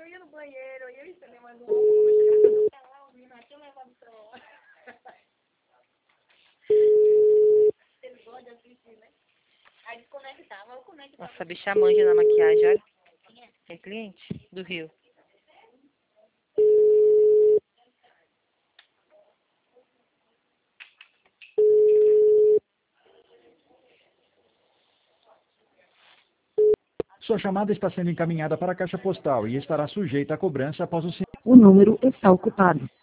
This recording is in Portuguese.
eu ia no banheiro, eu ia estender mais um pouco, chegar lá, o menino até levava o celular. Eles gostam de assistir, né? Aí desconectava, eu conectava. Nossa, a bicha manja na maquiagem, olha. Tem cliente do Rio. Sua chamada está sendo encaminhada para a caixa postal e estará sujeita a cobrança após o O número está ocupado.